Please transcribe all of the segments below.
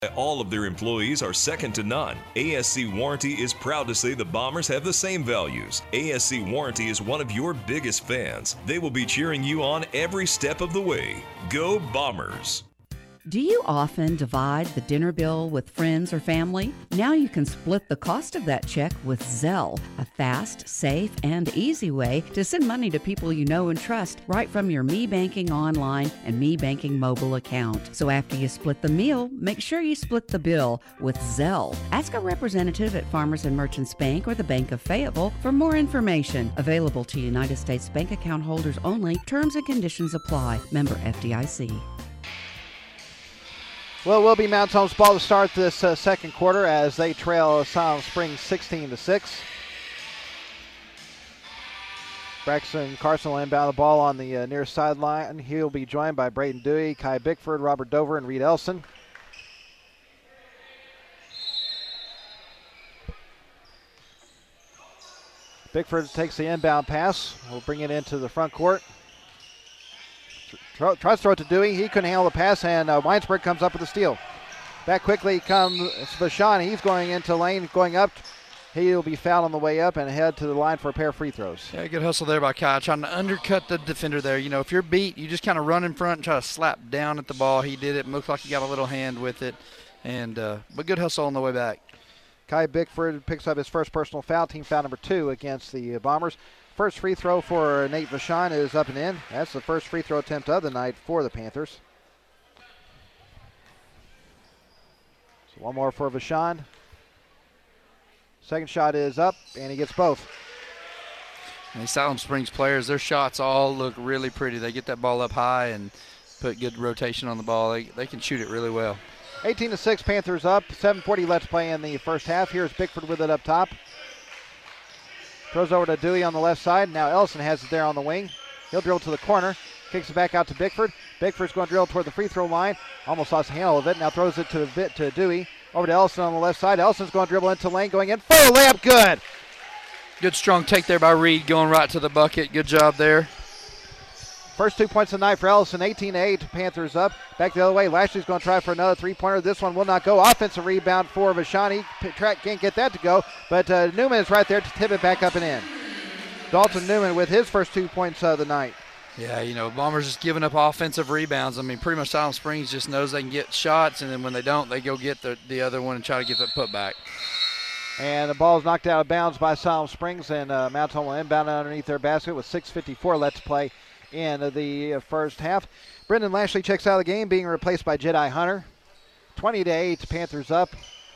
All of their employees are second to none. ASC Warranty is proud to say the Bombers have the same values. ASC Warranty is one of your biggest fans. They will be cheering you on every step of the way. Go Bombers! Do you often divide the dinner bill with friends or family? Now you can split the cost of that check with Zelle, a fast, safe, and easy way to send money to people you know and trust right from your Me Banking online and Me Banking mobile account. So after you split the meal, make sure you split the bill with Zelle. Ask a representative at Farmers and Merchants Bank or the Bank of Fayetteville for more information. Available to United States bank account holders only. Terms and conditions apply. Member FDIC. Well, it will be Mount Home's ball to start this second quarter as they trail Siloam Springs 16-6. Braxton Carson will inbound the ball on the near sideline. He'll be joined by Braden Dewey, Kai Bickford, Robert Dover, and Reed Elson. Bickford takes the inbound pass. We'll bring it into the front court. Tries to throw it to Dewey. He couldn't handle the pass, and Weinsberg comes up with a steal. Back quickly comes Vashon. He's going into lane, going up. He'll be fouled on the way up and head to the line for a pair of free throws. Yeah, good hustle there by Kai, trying to undercut the defender there. You know, if you're beat, you just kind of run in front and try to slap down at the ball. He did it. Looked like he got a little hand with it. But good hustle on the way back. Kai Bickford picks up his first personal foul, team foul number 2 against the Bombers. First free throw for Nate Vashon is up and in. That's the first free throw attempt of the night for the Panthers. So one more for Vashon. Second shot is up, and he gets both. And these Siloam Springs players, their shots all look really pretty. They get that ball up high and put good rotation on the ball. They can shoot it really well. 18-6, Panthers up. 7:40 left play in the first half. Here's Bickford with it up top. Throws over to Dewey on the left side. Now Ellison has it there on the wing. He'll drill to the corner. Kicks it back out to Bickford. Bickford's going to drill toward the free throw line. Almost lost the handle of it. Now throws it to Dewey. Over to Ellison on the left side. Ellison's going to dribble into lane. Going in for a layup. Good. Good strong take there by Reed, going right to the bucket. Good job there. First 2 points of the night for Ellison. 18-8. Panthers up. Back the other way. Lashley's going to try for another three-pointer. This one will not go. Offensive rebound for Vashon. Can't get that to go. But Newman is right there to tip it back up and in. Dalton Newman with his first 2 points of the night. Yeah, you know, Bombers just giving up offensive rebounds. I mean, pretty much Siloam Springs just knows they can get shots, and then when they don't, they go get the other one and try to get that putback. And the ball is knocked out of bounds by Siloam Springs, and Mount Holm will inbound underneath their basket with 6:54 left to play in the first half. Brendan Lashley checks out of the game, being replaced by Jedi Hunter. 20-8, Panthers up.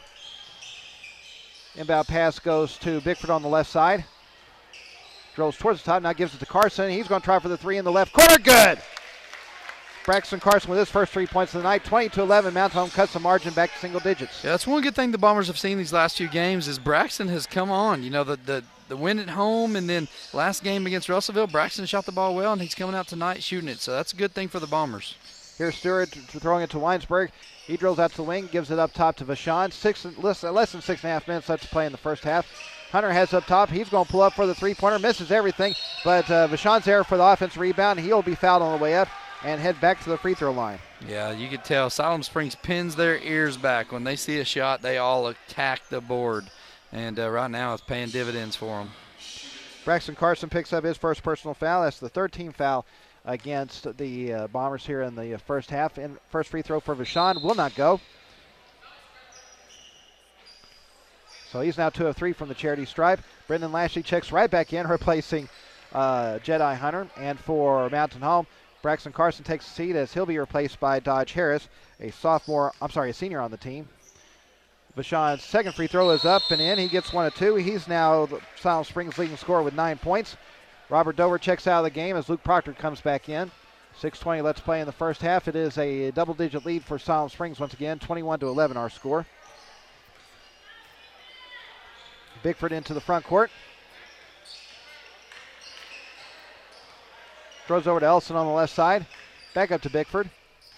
Inbound pass goes to Bickford on the left side. Drills towards the top, now gives it to Carson. He's going to try for the three in the left corner. Good! Braxton Carson with his first 3 points of the night. 20-11, Mount Holm cuts the margin back to single digits. Yeah, that's one good thing the Bombers have seen these last few games is Braxton has come on. You know, the win at home and then last game against Russellville, Braxton shot the ball well, and he's coming out tonight shooting it. So that's a good thing for the Bombers. Here's Stewart throwing it to Weinsberg. He drills out to the wing, gives it up top to Vashon. Less than 6.5 minutes left to play in the first half. Hunter has up top. He's going to pull up for the three-pointer. Misses everything, but Vashon's there for the offensive rebound. He'll be fouled on the way up and head back to the free throw line. Yeah, you could tell Siloam Springs pins their ears back. When they see a shot, they all attack the board. And right now it's paying dividends for them. Braxton Carson picks up his first personal foul. That's the 13th foul against the Bombers here in the first half. And first free throw for Vashon will not go. So he's now 2 of 3 from the charity stripe. Brendan Lashley checks right back in, replacing Jedi Hunter. And for Mountain Home, Braxton Carson takes a seat as he'll be replaced by Dodge Harris, a senior on the team. Vashon's second free throw is up and in. He gets 1 of 2. He's now the Siloam Springs leading scorer with 9 points. Robert Dover checks out of the game as Luke Proctor comes back in. 6:20 left to play in the first half. It is a double-digit lead for Siloam Springs once again, 21-11 our score. Bickford into the front court. Throws over to Elson on the left side. Back up to Bickford.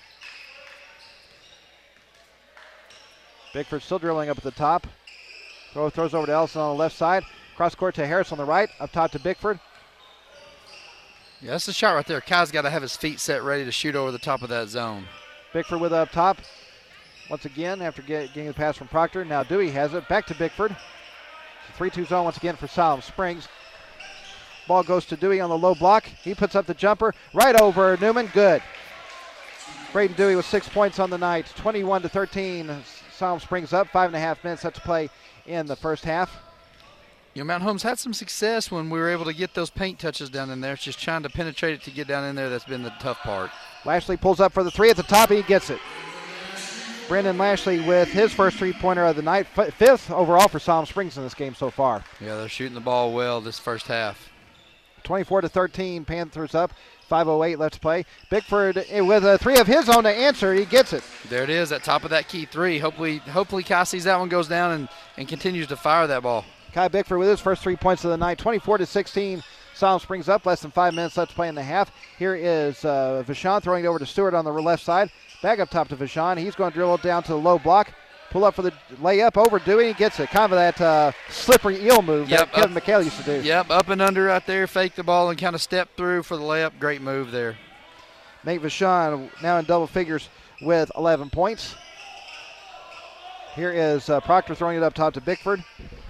Bickford still drilling up at the top. Throws over to Elson on the left side. Cross court to Harris on the right. Up top to Bickford. Yeah, that's the shot right there. Kai's got to have his feet set ready to shoot over the top of that zone. Bickford with it up top. once again after getting the pass from Proctor. Now Dewey has it. Back to Bickford. 3-2 zone once again for Siloam Springs. Ball goes to Dewey on the low block. He puts up the jumper right over Newman. Good. Braden Dewey with 6 points on the night. 21-13. Siloam Springs up. 5.5 minutes left to play in the first half. You know, Mount Holmes had some success when we were able to get those paint touches down in there. It's just trying to penetrate it to get down in there that's been the tough part. Lashley pulls up for the three at the top. He gets it. Brendan Lashley with his first three-pointer of the night. Fifth overall for Siloam Springs in this game so far. Yeah, they're shooting the ball well this first half. 24-13, Panthers up. 5:08 left to play. Bickford with a three of his own to answer. He gets it. There it is, at top of that key three. Hopefully Kai sees that one goes down and continues to fire that ball. Kai Bickford with his first 3 points of the night. 24-16. Siloam Springs up. Less than 5 minutes left to play in the half. Here is Vachon throwing it over to Stewart on the left side. Back up top to Vachon. He's going to dribble it down to the low block. Pull up for the layup over Dewey. He gets it. Kind of that slippery eel move that Kevin McHale used to do. Yep, up and under right there. Fake the ball and kind of step through for the layup. Great move there. Nate Vachon now in double figures with 11 points. Here is Proctor throwing it up top to Bickford.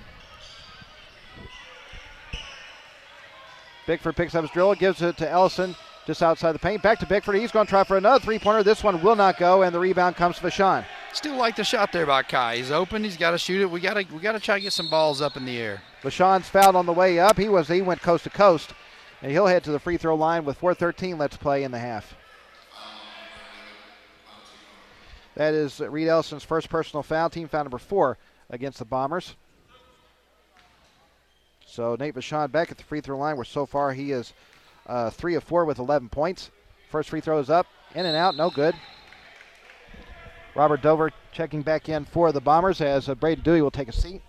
Bickford picks up his dribble, gives it to Ellison just outside the paint. Back to Bickford. He's going to try for another three-pointer. This one will not go, and the rebound comes to Vachon. Still like the shot there by Kai. He's open. He's got to shoot it. We got to try to get some balls up in the air. Vachon's fouled on the way up. He went coast to coast, and he'll head to the free throw line with 4:13 left to play in the half. That is Reed Ellison's first personal foul, team foul number 4 against the Bombers. So Nate Vachon back at the free throw line, where so far he is 3 of 4 with 11 points. First free throw is up, in and out, no good. Robert Dover checking back in for the Bombers as Braden Dewey will take a seat.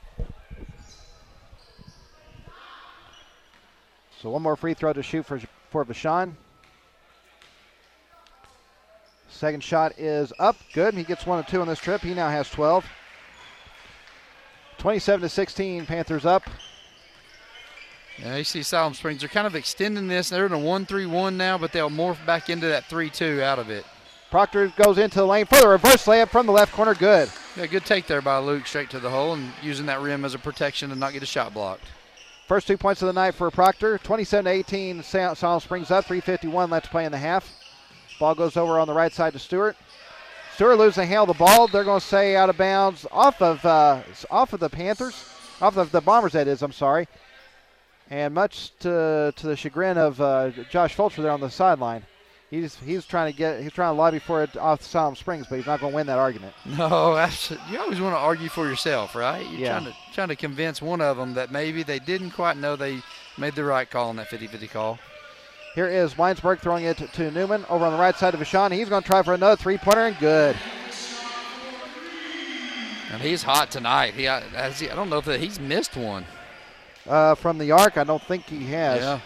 So one more free throw to shoot for Vachon. Second shot is up, good. He gets 1 of 2 on this trip. He now has 12. 27-16, Panthers up. Yeah, you see Siloam Springs, they're kind of extending this. They're in a 1-3-1 now, but they'll morph back into that 3-2 out of it. Proctor goes into the lane for the reverse layup from the left corner. Good. Yeah, good take there by Luke, straight to the hole and using that rim as a protection to not get a shot blocked. First 2 points of the night for Proctor. 27-18, Siloam Springs up. 3:51 left to play in the half. Ball goes over on the right side to Stewart. Stewart loses the handle of the ball. They're going to say out of bounds off of the Panthers, off of the Bombers. That is. I'm sorry. And much to the chagrin of Josh Fulcher there on the sideline, he's trying to lobby for it off Siloam Springs, but he's not going to win that argument. No, absolutely. You always want to argue for yourself, right? You're trying to convince one of them that maybe they didn't quite know they made the right call on that 50-50 call. Here is Weinsberg throwing it to Newman over on the right side of Vachon. He's going to try for another three-pointer, and good. And he's hot tonight. I don't know if he's missed one. From the arc, I don't think he has. Yeah.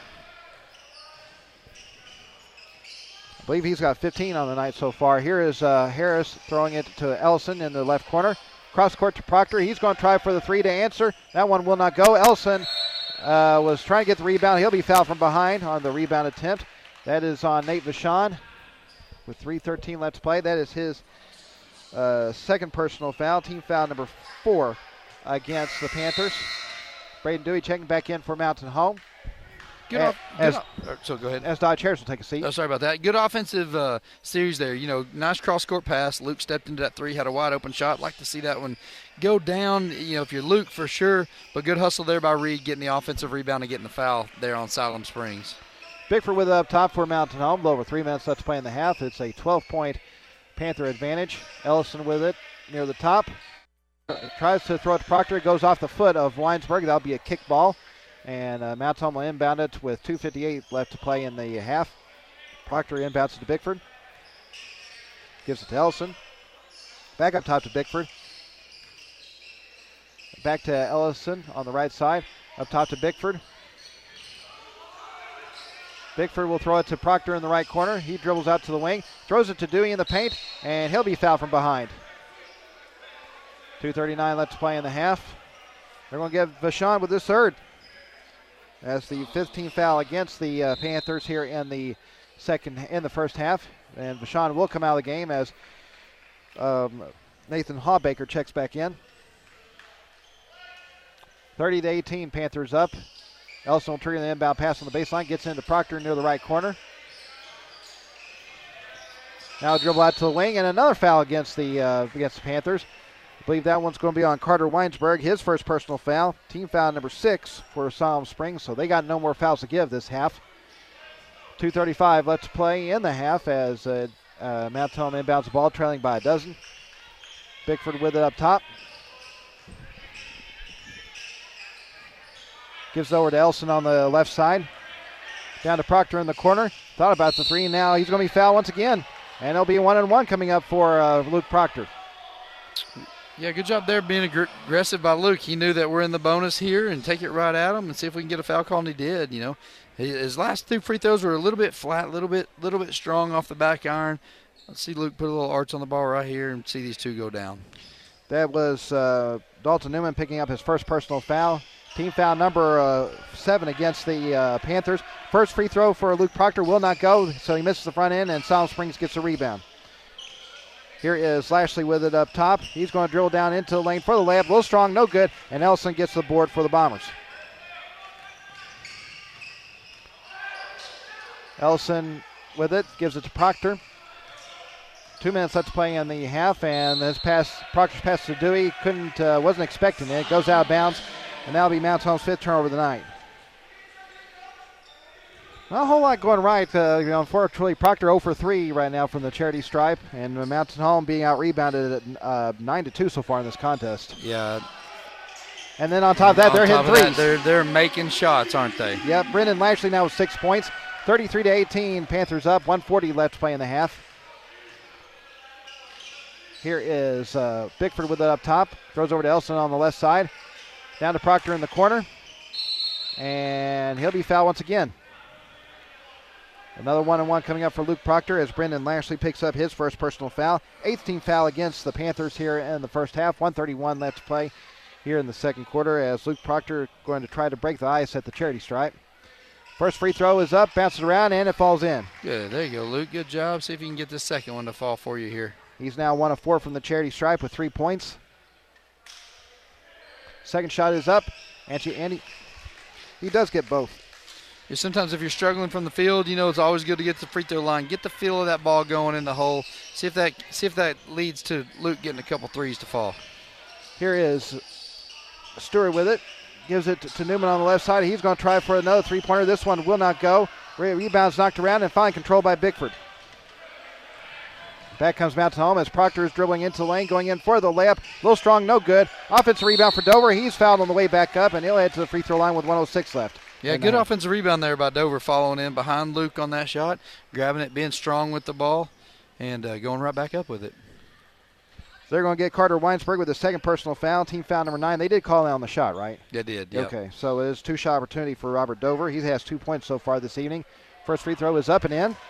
I believe he's got 15 on the night so far. Here is Harris throwing it to Ellison in the left corner. Cross court to Proctor. He's going to try for the three to answer. That one will not go. Ellison was trying to get the rebound. He'll be fouled from behind on the rebound attempt. That is on Nate Vachon with 3:13 left to play. That is his second personal foul, team foul number 4 against the Panthers. Braden Dewey checking back in for Mountain Home. So go ahead. As Dodge Harris will take a seat. Oh, sorry about that. Good offensive series there. You know, nice cross-court pass. Luke stepped into that three, had a wide-open shot. Like to see that one go down. You know, if you're Luke, for sure. But good hustle there by Reed, getting the offensive rebound and getting the foul there on Siloam Springs. Bickford with it up top for Mountain Home. A little over 3 minutes left to play in the half. It's a 12-point Panther advantage. Ellison with it near the top. Tries to throw it to Proctor. It goes off the foot of Weinsberg. That'll be a kick ball. And Mountain Home will inbound it with 2:58 left to play in the half. Proctor inbounds it to Bickford. Gives it to Ellison. Back up top to Bickford. Back to Ellison on the right side. Up top to Bickford. Bickford will throw it to Proctor in the right corner. He dribbles out to the wing. Throws it to Dewey in the paint. And he'll be fouled from behind. 2:39 left to play in the half. They're going to give Vachon with this third. That's the 15th foul against the Panthers here in the first half. And Vachon will come out of the game as Nathan Hawbaker checks back in. 30-18, Panthers up. Ellison will trigger the inbound pass on the baseline, gets into Proctor near the right corner. Now a dribble out to the wing, and another foul against the Panthers. I believe that one's going to be on Carter Weinsberg, his first personal foul. Team foul number 6 for Siloam Springs, so they got no more fouls to give this half. 2:35 left to play in the half as Mount Home inbounds the ball, trailing by a dozen. Bickford with it up top. Gives it over to Elson on the left side. Down to Proctor in the corner. Thought about the three. Now he's going to be fouled once again. And it'll be 1-on-1 coming up for Luke Proctor. Yeah, good job there being aggressive by Luke. He knew that we're in the bonus here and take it right at him and see if we can get a foul call, and he did. You know, his last 2 free throws were a little bit flat, a little bit strong off the back iron. Let's see Luke put a little arch on the ball right here and see these two go down. That was Dalton Newman picking up his first personal foul. Team foul number 7 against the Panthers. First free throw for Luke Proctor will not go, so he misses the front end, and Siloam Springs gets a rebound. Here is Lashley with it up top. He's going to drill down into the lane for the layup. A little strong, no good, and Ellison gets the board for the Bombers. Ellison with it, gives it to Proctor. 2 minutes left to play in the half, and this pass, Proctor's pass to Dewey, wasn't expecting it. It goes out of bounds. And that'll be Mount Home's 5th turnover of the night. Not a whole lot going right. Unfortunately, Proctor 0 for 3 right now from the charity stripe. And Mountain Home being out-rebounded at 9-2 so far in this contest. Yeah. And then on top of that, they're hitting threes. They're making shots, aren't they? Yep. Brendan Lashley now with 6 points. 33-18. Panthers up. 1:40 left to play in the half. Here is Bickford with it up top. Throws over to Elson on the left side. Down to Proctor in the corner. And he'll be fouled once again. Another 1-on-1 coming up for Luke Proctor as Brendan Lashley picks up his first personal foul. 8th team foul against the Panthers here in the first half. 1:31 left to play here in the second quarter as Luke Proctor going to try to break the ice at the charity stripe. First free throw is up, bounces around, and it falls in. Good. There you go, Luke. Good job. See if you can get this second one to fall for you here. He's now 1 of 4 from the charity stripe with 3 points. Second shot is up, and he does get both. Yeah, sometimes if you're struggling from the field, you know it's always good to get to the free throw line. Get the feel of that ball going in the hole. See if that leads to Luke getting a couple threes to fall. Here is Stewart with it. Gives it to Newman on the left side. He's going to try for another three-pointer. This one will not go. Rebound's knocked around and finally controlled by Bickford. Back comes Mountain Home as Proctor is dribbling into the lane, going in for the layup. A little strong, no good. Offensive rebound for Dover. He's fouled on the way back up, and he'll head to the free throw line with 1:06 left. Yeah, good offensive rebound there by Dover, following in behind Luke on that shot, grabbing it, being strong with the ball, and going right back up with it. They're going to get Carter Weinsberg with the second personal foul, team foul number 9. They did call out on the shot, right? They did, yeah. Okay, so it is 2-shot opportunity for Robert Dover. He has 2 points so far this evening. First free throw is up and in.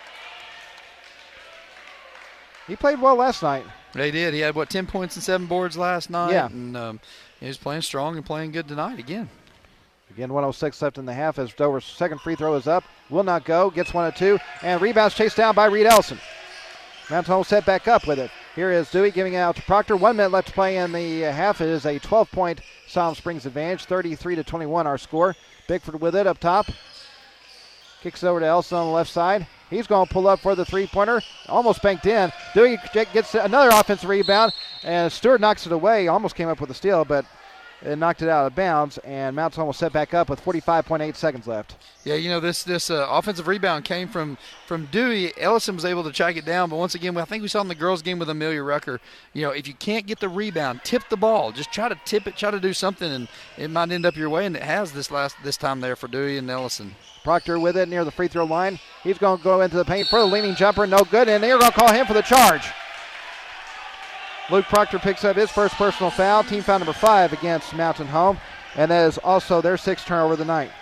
He played well last night. They did. He had, 10 points and 7 boards last night. Yeah. And he was playing strong and playing good tonight again. Again, 1:06 left in the half as Dover's second free throw is up. Will not go. Gets 1 of 2. And rebounds chased down by Reed Ellison. Mountain Home set back up with it. Here is Dewey giving it out to Proctor. 1 minute left to play in the half. It is a 12-point Siloam Springs advantage. 33-21 our score. Bickford with it up top. Kicks it over to Ellison on the left side. He's going to pull up for the three-pointer. Almost banked in. Dewey gets another offensive rebound, and Stewart knocks it away. Almost came up with a steal, but it knocked it out of bounds, and Mountain Home will set back up with 45.8 seconds left. Yeah, you know, this offensive rebound came from Dewey. Ellison was able to track it down, but once again, I think we saw in the girls' game with Amelia Rucker, you know, if you can't get the rebound, tip the ball. Just try to tip it, try to do something, and it might end up your way, and it has this time there for Dewey and Ellison. Proctor with it near the free throw line. He's going to go into the paint for the leaning jumper. No good, and they're going to call him for the charge. Luke Proctor picks up his first personal foul, team foul number 5 against Mountain Home, and that is also their 6th turnover of the night.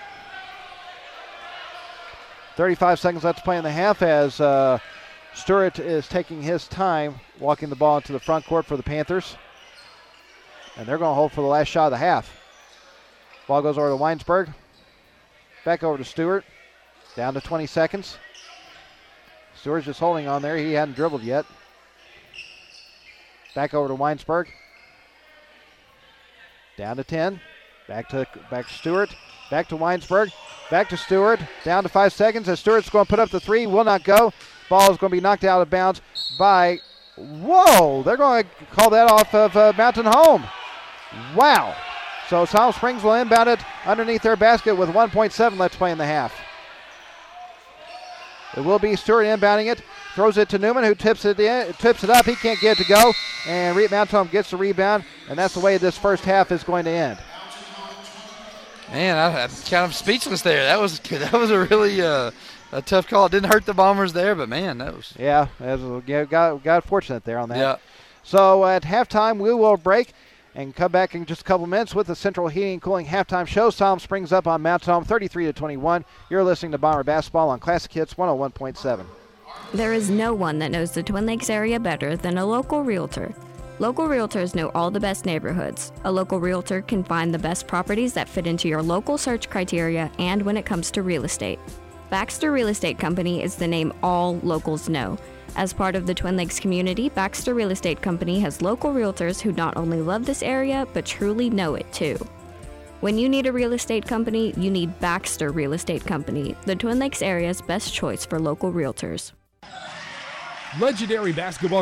35 seconds left to play in the half as Stewart is taking his time walking the ball into the front court for the Panthers. And they're going to hold for the last shot of the half. Ball goes over to Weinsberg. Back over to Stewart. Down to 20 seconds. Stewart's just holding on there. He hadn't dribbled yet. Back over to Weinsberg. Down to 10. Back to Stewart. Back to Weinsberg. Back to Stewart. Down to 5 seconds as Stewart's going to put up the three. Will not go. Ball is going to be knocked out of bounds by, whoa, they're going to call that off of Mountain Home. Wow. So Silent Springs will inbound it underneath their basket with 1.7 left to play in the half. It will be Stewart inbounding it. Throws it to Newman, who tips it up. He can't get it to go. And Mountain Home gets the rebound. And that's the way this first half is going to end. Man, I'm kind of speechless there. That was a really a tough call. It didn't hurt the Bombers there, but man, that was. Yeah, got fortunate there on that. Yeah. So at halftime, we will break and come back in just a couple minutes with the Central Heating and Cooling halftime show. Silent Springs up on Mountain Home 33-21. You're listening to Bomber Basketball on Classic Hits 101.7. There is no one that knows the Twin Lakes area better than a local realtor. Local realtors know all the best neighborhoods. A local realtor can find the best properties that fit into your local search criteria and when it comes to real estate. Baxter Real Estate Company is the name all locals know. As part of the Twin Lakes community, Baxter Real Estate Company has local realtors who not only love this area, but truly know it too. When you need a real estate company, you need Baxter Real Estate Company, the Twin Lakes area's best choice for local realtors. Legendary basketball